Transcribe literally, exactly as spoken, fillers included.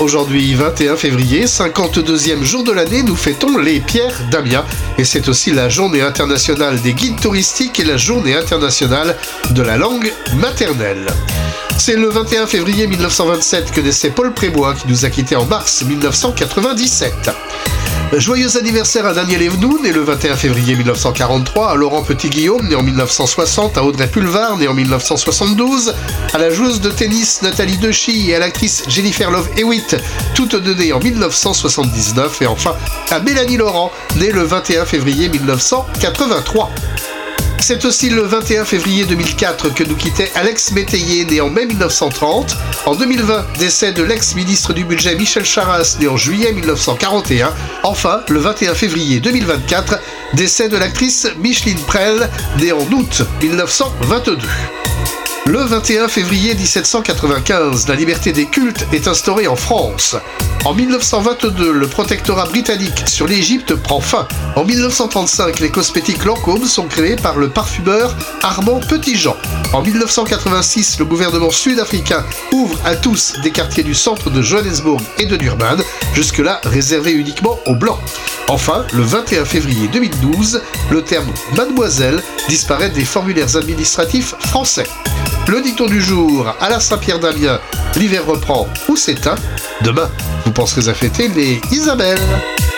Aujourd'hui, vingt et un février, cinquante-deuxième jour de l'année, nous fêtons les Pierres d'Amiens. Et c'est aussi la journée internationale des guides touristiques et la journée internationale de la langue maternelle. C'est le vingt et un février mille neuf cent vingt-sept que naissait Paul Prébois, qui nous a quittés en mars mille neuf cent quatre-vingt-dix-sept. Joyeux anniversaire à Daniel Evenou, né le vingt et un février mille neuf cent quarante-trois, à Laurent Petit-Guillaume, né en mille neuf cent soixante, à Audrey Pulvar, né en mille neuf cent soixante-douze, à la joueuse de tennis Nathalie Dechy et à l'actrice Jennifer Love Hewitt, toutes deux nées en mille neuf cent soixante-dix-neuf, et enfin à Mélanie Laurent, née le vingt et un février mille neuf cent quatre-vingt-trois. C'est aussi le vingt et un février deux mille quatre que nous quittait Alex Métayer, né en mai mille neuf cent trente. En deux mille vingt, décès de l'ex-ministre du Budget Michel Charasse, né en juillet mille neuf cent quarante et un. Enfin, le vingt et un février deux mille vingt-quatre, décès de l'actrice Micheline Prel, née en août mille neuf cent vingt-deux. Le vingt et un février dix-sept cent quatre-vingt-quinze, la liberté des cultes est instaurée en France. En mille neuf cent vingt-deux, le protectorat britannique sur l'Égypte prend fin. En mille neuf cent trente-cinq, les cosmétiques Lancôme sont créés par le parfumeur Armand Petitjean. En mille neuf cent quatre-vingt-six, le gouvernement sud-africain ouvre à tous des quartiers du centre de Johannesburg et de Durban, jusque-là réservés uniquement aux Blancs. Enfin, le vingt et un février deux mille douze, le terme « mademoiselle » disparaît des formulaires administratifs français. Le dicton du jour, à la Saint-Pierre d'Amiens, l'hiver reprend ou s'éteint. Demain, vous penserez à fêter les Isabelle.